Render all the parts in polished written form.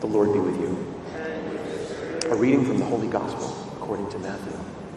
The Lord be with you. A reading from the Holy Gospel according to Matthew.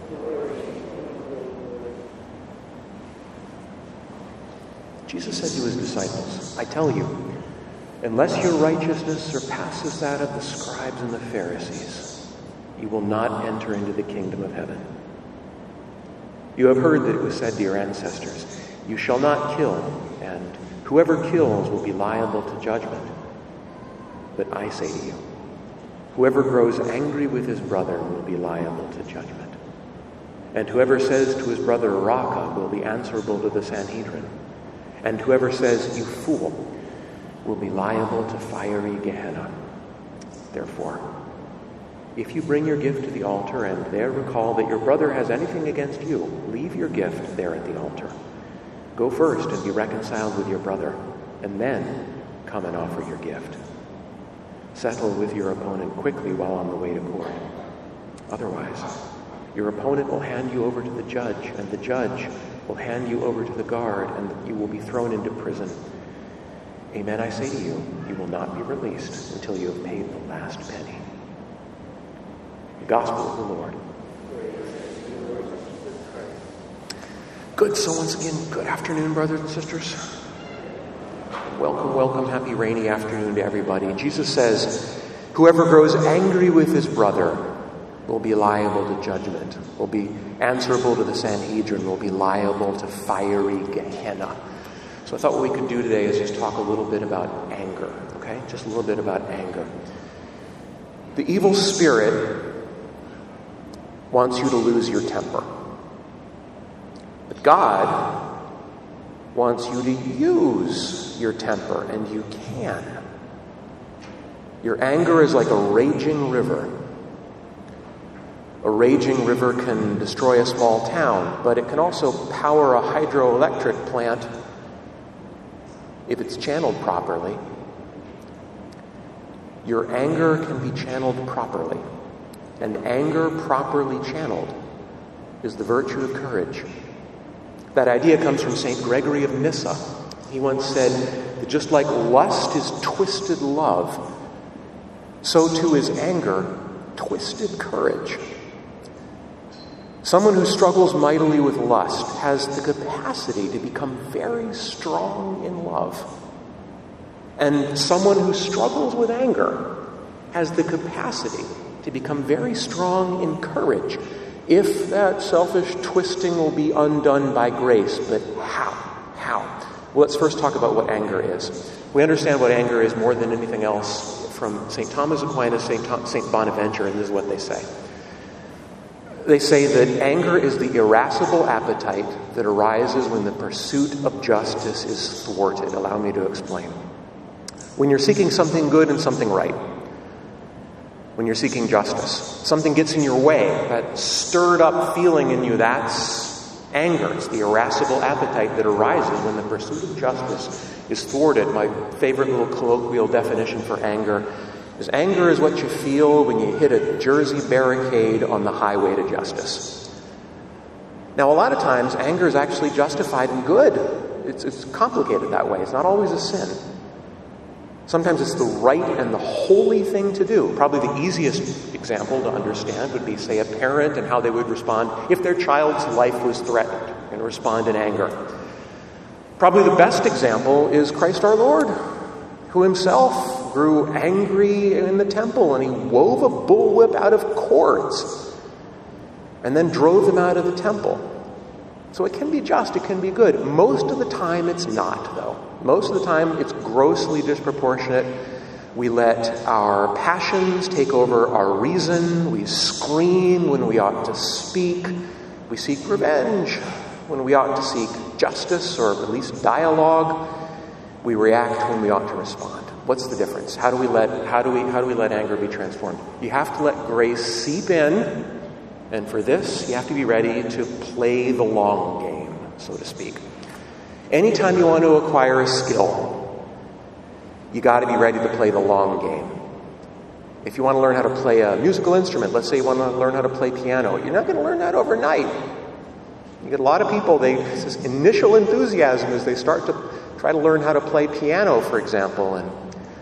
Jesus said to his disciples, "I tell you, unless your righteousness surpasses that of the scribes and the Pharisees, you will not enter into the kingdom of heaven. You have heard that it was said to your ancestors, 'You shall not kill,' and 'Whoever kills will be liable to judgment.' But I say to you, whoever grows angry with his brother will be liable to judgment. And whoever says to his brother, 'Raca,' will be answerable to the Sanhedrin. And whoever says, 'You fool,' will be liable to fiery Gehenna. Therefore, if you bring your gift to the altar and there recall that your brother has anything against you, leave your gift there at the altar. Go first and be reconciled with your brother, and then come and offer your gift. Settle with your opponent quickly while on the way to court. Otherwise, your opponent will hand you over to the judge, and the judge will hand you over to the guard, and you will be thrown into prison. Amen, I say to you, you will not be released until you have paid the last penny." The Gospel of the Lord. Good. So once again, good afternoon, brothers and sisters. Welcome, welcome. Happy rainy afternoon to everybody. Jesus says, whoever grows angry with his brother will be liable to judgment, will be answerable to the Sanhedrin, will be liable to fiery Gehenna. So I thought what we could do today is just talk a little bit about anger, okay? Just a little bit about anger. The evil spirit wants you to lose your temper. But God wants you to use your temper, and you can. Your anger is like a raging river. A raging river can destroy a small town, but it can also power a hydroelectric plant if it's channeled properly. Your anger can be channeled properly, and anger properly channeled is the virtue of courage. That idea comes from St. Gregory of Nyssa. He once said that just like lust is twisted love, so too is anger twisted courage. Someone who struggles mightily with lust has the capacity to become very strong in love. And someone who struggles with anger has the capacity to become very strong in courage, if that selfish twisting will be undone by grace. But how? How? Well, let's first talk about what anger is. We understand what anger is more than anything else from St. Thomas Aquinas, St. Bonaventure, and this is what they say. They say that anger is the irascible appetite that arises when the pursuit of justice is thwarted. Allow me to explain. When you're seeking something good and something right, when you're seeking justice, something gets in your way, that stirred up feeling in you, that's anger. It's the irascible appetite that arises when the pursuit of justice is thwarted. My favorite little colloquial definition for anger is what you feel when you hit a Jersey barricade on the highway to justice. Now, a lot of times, anger is actually justified and good. It's complicated that way. It's not always a sin. Sometimes it's the right and the holy thing to do. Probably the easiest example to understand would be, say, a parent and how they would respond if their child's life was threatened and respond in anger. Probably the best example is Christ our Lord, who himself grew angry in the temple, and he wove a bullwhip out of cords and then drove them out of the temple. So it can be just, it can be good. Most of the time it's not, though. Most of the time it's grossly disproportionate. We let our passions take over our reason. We scream when we ought to speak. We seek revenge when we ought to seek justice, or at least dialogue. We react when we ought to respond. What's the difference? How do we let anger be transformed? You have to let grace seep in, and for this, you have to be ready to play the long game, so to speak. Anytime you want to acquire a skill, you got to be ready to play the long game. If you want to learn how to play a musical instrument, let's say you want to learn how to play piano, you're not going to learn that overnight. You get a lot of people, this initial enthusiasm as they start to try to learn how to play piano, for example, and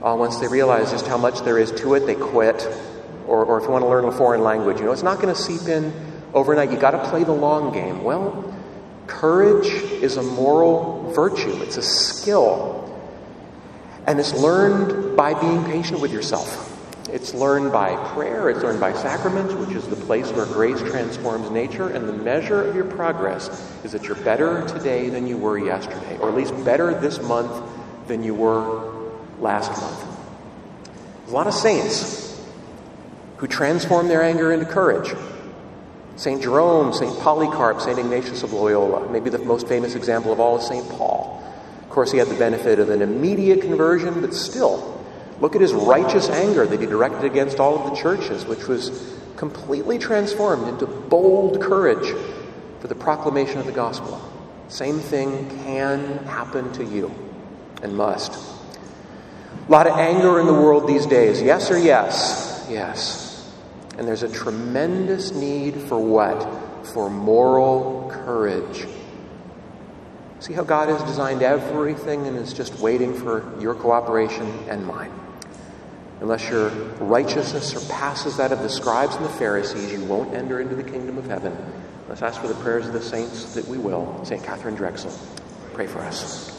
Once they realize just how much there is to it, they quit. Or if you want to learn a foreign language, it's not going to seep in overnight. You got to play the long game. Well, courage is a moral virtue. It's a skill. And it's learned by being patient with yourself. It's learned by prayer. It's learned by sacraments, which is the place where grace transforms nature. And the measure of your progress is that you're better today than you were yesterday, or at least better this month than you were last month. There's a lot of saints who transform their anger into courage. St. Jerome, St. Polycarp, St. Ignatius of Loyola. Maybe the most famous example of all is St. Paul. Of course, he had the benefit of an immediate conversion, but still, look at his righteous anger that he directed against all of the churches, which was completely transformed into bold courage for the proclamation of the gospel. Same thing can happen to you, and must. A lot of anger in the world these days. Yes or yes? Yes. And there's a tremendous need for what? For moral courage. See how God has designed everything and is just waiting for your cooperation and mine. Unless your righteousness surpasses that of the scribes and the Pharisees, you won't enter into the kingdom of heaven. Let's ask for the prayers of the saints that we will. St. Catherine Drexel, pray for us.